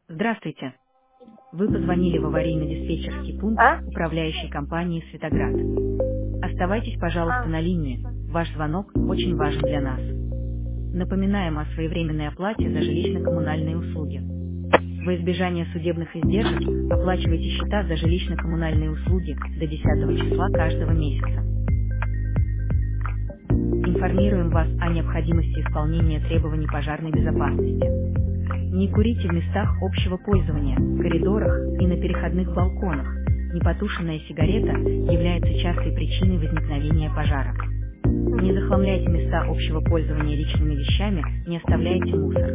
Здравствуйте. Вы позвонили в аварийно-диспетчерский пункт А? управляющей компании «Светоград». Оставайтесь, пожалуйста, А. на линии. Ваш звонок очень важен для нас. Напоминаем о своевременной оплате за жилищно-коммунальные услуги. Во избежание судебных издержек оплачивайте счета за жилищно-коммунальные услуги до 10 числа каждого месяца. Информируем вас о необходимости исполнения требований пожарной безопасности. Не курите в местах общего пользования, в коридорах и на переходных балконах. Непотушенная сигарета является частой причиной возникновения пожара. Не захламляйте места общего пользования личными вещами, не оставляйте мусор.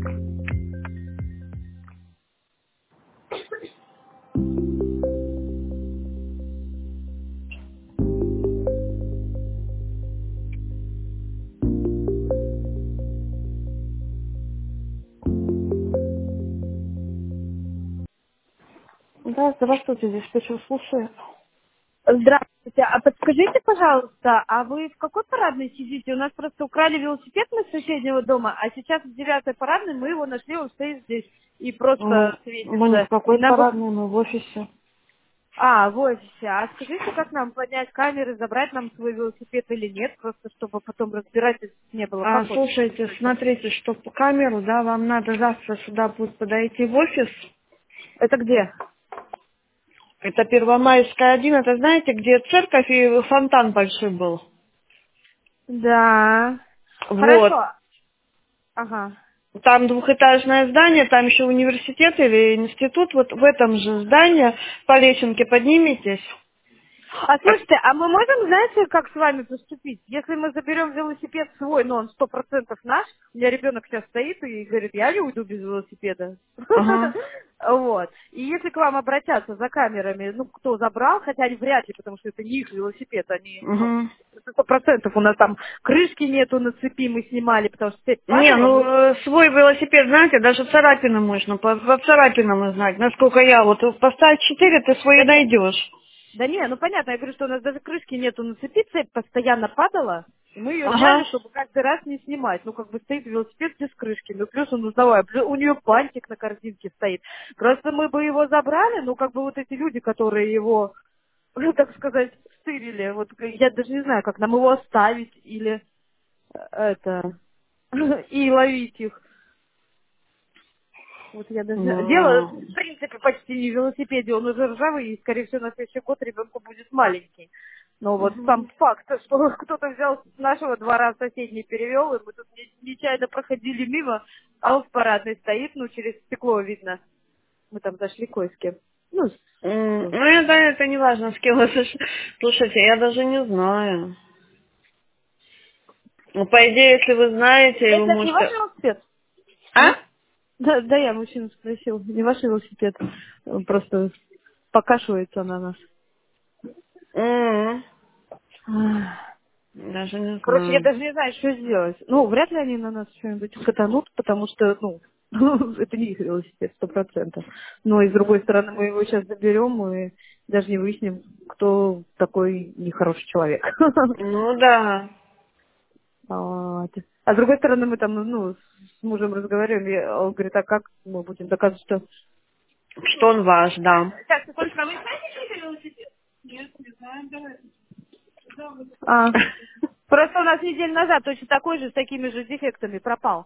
Да, здравствуйте, диспетчер слушает. Здравствуйте. А подскажите, пожалуйста, а вы в какой парадной сидите? У нас просто украли велосипед из соседнего дома, а сейчас в 9-й парадной мы его нашли, он стоит здесь и просто Мы ни в светится. И какой нам бы... парадной, мы в офисе. А, в офисе. А скажите, как нам поднять камеры, забрать нам свой велосипед или нет, просто чтобы потом разбирательств не было. Как вот? Слушайте, смотрите, что по камеру, да, вам надо завтра сюда будет подойти в офис. Это где? Это Первомайская 1, это знаете, где церковь и фонтан большой был? Да. Вот. Хорошо. Ага. Там двухэтажное здание, там еще университет или институт. Вот в этом же здании по лесенке подниметесь. А слушайте, а мы можем, знаете, как с вами поступить? Если мы заберем велосипед свой, но он 100% наш, у меня ребенок сейчас стоит и говорит, я не уйду без велосипеда. Ага. Вот. И если к вам обратятся за камерами, ну, кто забрал, хотя они вряд ли, потому что это не их велосипед, они, ну, Угу. 100% у нас там крышки нету на цепи, мы снимали, потому что цепь Не, падала, ну мы... свой велосипед, знаете, даже царапины можно, по царапинам узнать. Насколько я, вот поставь 4, ты свои Да нет, найдешь. да не, ну понятно, я говорю, что у нас даже крышки нету на цепи, цепь постоянно падала, и мы ее сняли, Ага. чтобы каждый раз не снимать. Ну, как бы стоит велосипед без крышки, ну, плюс он узнавай, у нее бантик на корзинке стоит. Просто мы бы его забрали, ну, как бы вот эти люди, которые его, ну, так сказать, стырили, вот я даже не знаю, как нам его оставить или это, и ловить их. Вот я даже... Дело, Ну, в принципе, почти не в велосипеде, он уже ржавый, и, скорее всего, на следующий год ребенку будет маленький. Но вот сам факт, что кто-то взял с нашего двора в соседний перевел, и мы тут нечаянно проходили мимо, а он в парадной стоит, ну, через стекло видно. Мы там зашли кое с кем. Ну, ну это не важно, с кем это. Слушайте, я даже не знаю. Ну, по идее, если вы знаете, вы это не ваш можете... велосипед? А? Нет? Да, да, я мужчину спросил, не ваш велосипед, он просто покашивается на нас. М, Ах. Даже не Короче, я знаю. даже не знаю, что сделать. Ну, вряд ли они на нас что-нибудь катанут, потому что, ну, это не их велосипед, 100%. Но и с другой стороны, мы его сейчас заберем и даже не выясним, кто такой нехороший человек. Ну да. Вот. А с другой стороны, мы там, ну, с мужем разговариваем, и он говорит, а как мы будем доказывать, что... Что он ваш, да. Так, секундочку, а вы знаете, что это велосипед? Нет, не знаю, давай. А, просто у нас неделю назад точно такой же, с такими же дефектами пропал.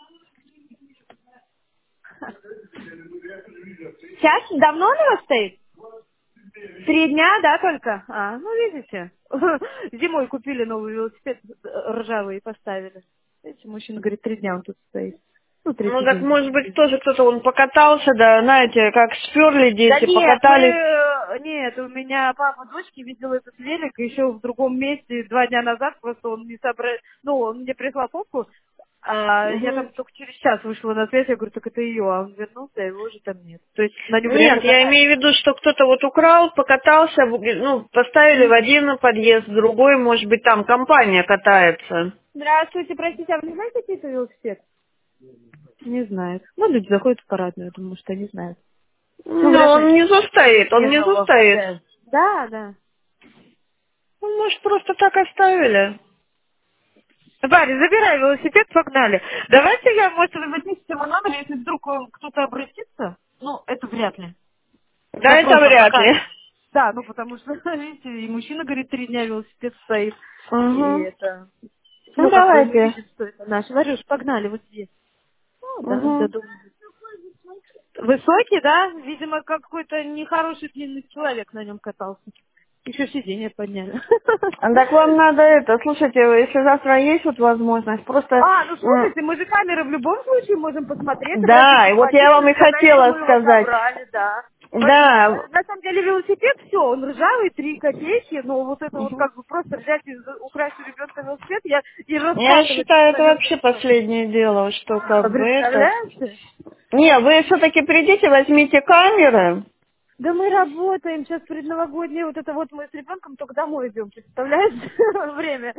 Сейчас? Давно он у вас стоит? 3 дня, да, только? А, ну, видите. Зимой купили новый велосипед ржавый и поставили. Видите, мужчина говорит, 3 дня он тут стоит. Ну, Ну третий так день. может быть тоже кто-то он покатался, да, знаете, как сперли Да дети, нет, мы... покатались. Нет, у меня папа дочки видел этот велик еще в другом месте 2 дня назад, просто он не собрал... Ну, он мне прислал фотку, а я Мгм. там только через час вышла на связь, я говорю, так это ее, а он вернулся, а его уже там нет. То есть на нем реально Нет, я катались. имею в виду, что кто-то вот украл, покатался, ну, поставили в один подъезд, в другой, может быть, там компания катается. Здравствуйте, простите, а вы не знаете, какие это велосипед? Не знают. Ну, люди заходят в парадную, я думаю, что они знают. Ну, Но говорят, что он внизу стоит, он не внизу нового стоит. хозяина. Да, да. Ну, может, просто так оставили. Варя, забирай велосипед, погнали. Давайте я, может, вы запишите мой номер, если вдруг кто-то обратится. Ну, это вряд ли. Да, это Вопросом вряд пока. ли. Да, ну потому что, видите, и мужчина, говорит, 3 дня велосипед стоит. И Угу. это... Ну, Ну, как бы мы давайте. видим, что это наш. Варюш, погнали вот здесь. Ну, да, до Угу. дома. Высокий, да? Видимо, какой-то нехороший длинный человек на нем катался. Еще сиденье подняли. Так вам надо это, слушайте, если завтра есть вот возможность, просто... А, ну слушайте, мы же камеры в любом случае можем посмотреть, сразу Да, и вот я позвонить вам и и сказать, что хотела мы его сказать. забрали, да. Да. На самом деле велосипед, все, он ржавый, 3 копейки, но вот это вот Мгм. как бы просто взять и украсть у ребенка велосипед и Я раскатывать считаю, это абсолютно вообще все. последнее дело, что А как бы это... представляете? Не, вы все-таки придите, возьмите камеры. Да мы работаем сейчас предновогоднее, вот это вот мы с ребенком только домой идем, представляете, время.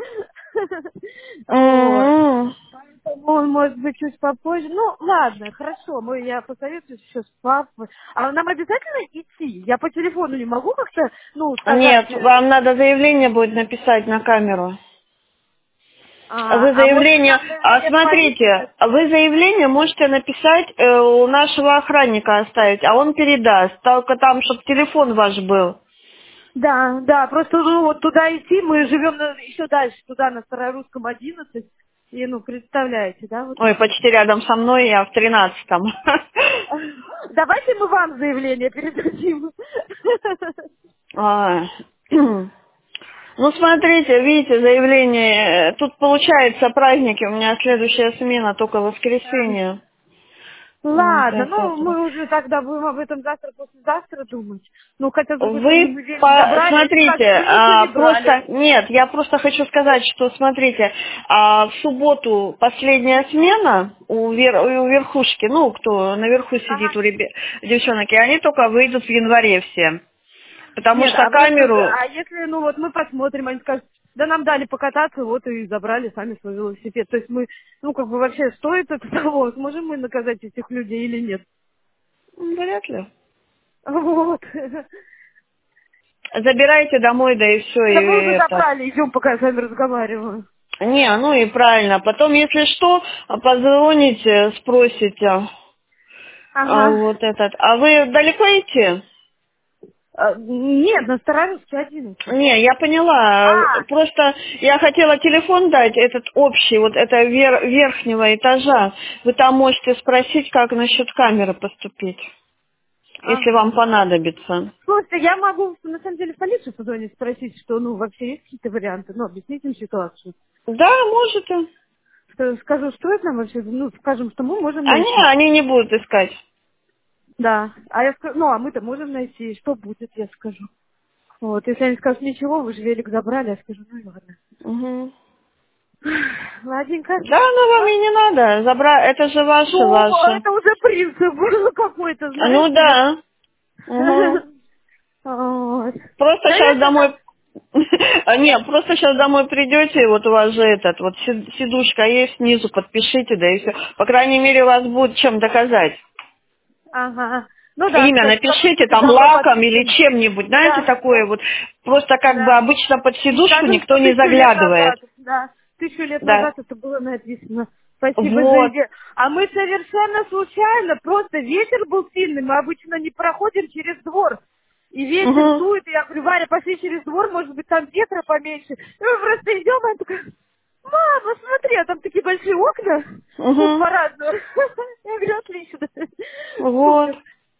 Вот. М-м. Поэтому он может быть чуть попозже. Ну, ладно, хорошо, я посоветуюсь еще с папой. А нам обязательно идти? Я по телефону не могу как-то, ну, сказать... Нет, вам надо заявление будет написать на камеру. Вы А может заявление, нам заявление в полицию смотрите, вы заявление можете написать у нашего охранника оставить, а он передаст, только там, чтобы телефон ваш был. Да, да, просто ну, вот туда идти, мы живем еще дальше, туда на Старорусском 11. И, ну, представляете, да, вот Ой, это вот. почти рядом со мной, я в 13-м. Давайте мы вам заявление передадим. А, Ну, смотрите, видите, заявление, тут получается праздники, у меня следующая смена только в воскресенье. Вот Ладно, ну этот вот. мы уже тогда будем об этом завтра, послезавтра думать. Ну, хотя, с другой стороны, Вы мы велик забрали, они скажут, смотрите, мы ничего не брали. просто нет, я просто хочу сказать, что смотрите, в субботу последняя смена у верхушки, ну кто наверху сидит Ага. у девчонок, и они только выйдут в январе все, потому Нет, что а просто, камеру, а если, ну вот мы посмотрим, они скажут, да нам дали покататься, вот и забрали сами свой велосипед. То есть мы, ну как бы вообще стоит это того, сможем мы наказать этих людей или нет. вряд ли. Вот. Забирайте домой, да и все, Да мы и уже это. забрали, идем, пока я с вами разговариваю. Не, ну и правильно. Потом, если что, позвоните, спросите. Ага. Вот этот. А вы далеко идти? Нет, на Старорусский 11. Не, я поняла. А, Просто я хотела телефон дать, этот общий, вот это верхнего этажа. Вы там можете спросить, как насчет камеры поступить, если вам ага. понадобится. Слушайте, я могу, на самом деле, в полицию позвонить, спросить, что, ну, вообще есть какие-то варианты, ну, объяснить им ситуацию. Да, можете. Скажу, что это нам вообще, ну, скажем, что мы можем Они, найти. они не будут искать. Да. А я скажу, ну, а мы-то можем найти, что будет, я скажу. Вот, если они скажут, ничего, вы же велик забрали, я скажу, ну и ладно. Мгм. Ладненько. Да, ну вам и не надо. Это же Ну, ваше. это уже принцип какой-то, Ну знаете. да. Мгм. Вот. Просто Да сейчас это да. домой... Не, просто сейчас домой придете, вот у вас же этот, вот сидушка есть, снизу подпишите, да и все. По крайней мере, у вас будет чем доказать. Ага. Ну да, Имя кстати, что мы напишите, будем там давно лаком или подписаны. чем-нибудь, знаете, Да, такое вот. Просто как бы да. обычно под И сидушку скажем, никто что не 1000 лет заглядывает. назад, да, 1000 лет Да. назад это было написано. Спасибо за Вот. идею. А мы совершенно случайно, просто ветер был сильный, мы обычно не проходим через двор. И ветер Угу. дует, и я говорю, Варя, пошли через двор, может быть, там ветра поменьше. И мы просто идем, и она такая, мама, смотри, а там такие большие окна, ну, Угу. по-разному. Я говорю, отлично. Вот. Супер.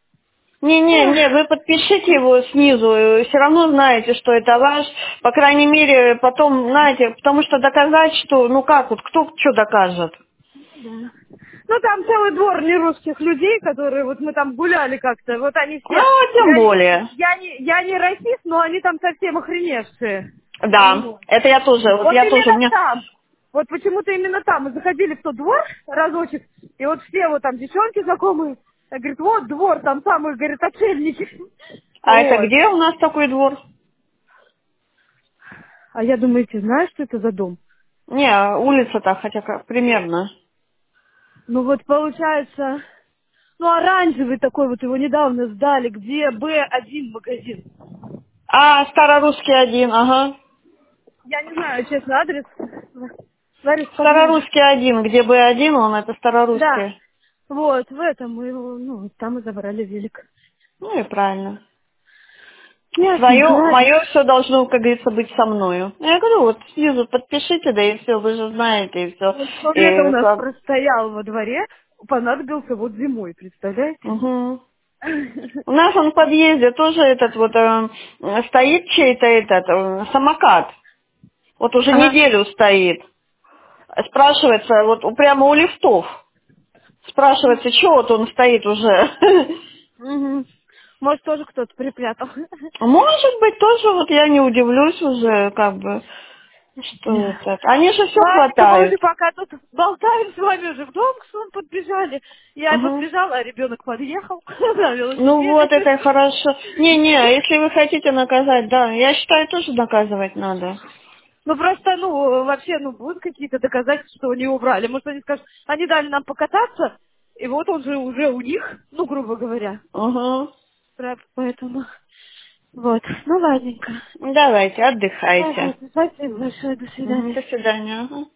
Не, вы подпишите его снизу, все равно знаете, что это ваш, по крайней мере, потом, знаете, потому что доказать, что, ну как вот, кто что докажет? Да. Ну, там целый двор нерусских людей, которые, вот мы там гуляли как-то, вот они все, А, тем более. я не расист, но они там совсем охреневшие. Да, Вот. это Вот я тоже, у именно меня... там, вот почему-то именно там, мы заходили в тот двор разочек, и вот все вот там девчонки знакомые, говорит, вот двор, там самые, говорит, отшельники. А это Вот. где у нас такой двор? А я, думаете, знаешь, что это за дом? Не, улица-то, хотя как, примерно. Ну вот получается, ну оранжевый такой вот, его недавно сдали, где Б1 магазин. А, Старорусский 1, ага. Я не знаю, честно, адрес. Говорю, Старорусский 1, где Б1, он это Старорусский. Да. Вот, в этом мы его, ну, там и забрали велик. Ну и правильно. Ясно, Мое все должно, как говорится, быть со мною. Я говорю, вот снизу подпишите, да и все, вы же знаете, и все. Вот он это у нас простоял во дворе, понадобился вот зимой, представляете? Угу. У нас он в подъезде тоже этот вот стоит чей-то самокат. Вот уже Ага. неделю стоит. Спрашивается, вот прямо у лифтов. Спрашивается, что вот он стоит уже. Угу. Может, тоже кто-то припрятал. Может быть, тоже вот я не удивлюсь уже, как бы, что это. Они же все Ладненько, мы уже хватают. пока тут болтаем с вами, уже в дом к своему подбежали. Я Угу. подбежала, а ребенок подъехал на Ну вот, велосипеде. это хорошо. Не, если вы хотите наказать, да, я считаю, тоже наказывать надо. Ну просто, ну, вообще, ну, будут какие-то доказательства, что они убрали. Может, они скажут, они дали нам покататься, и вот он же уже у них, ну, грубо говоря. Угу. Поэтому, вот. Ну, ладненько. Давайте, отдыхайте. Спасибо большое, до свидания. До свидания. Ага.